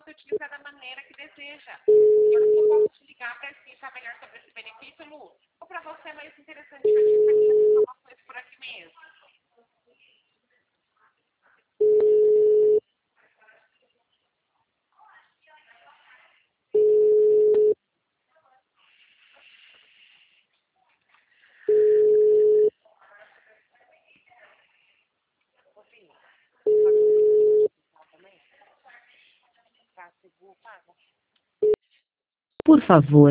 utilizar da maneira que deseja. Eu posso te ligar para explicar melhor sobre esse benefício, Lu? Ou para você é mais interessante que eu te encaminhe as informações por aqui mesmo? Por favor,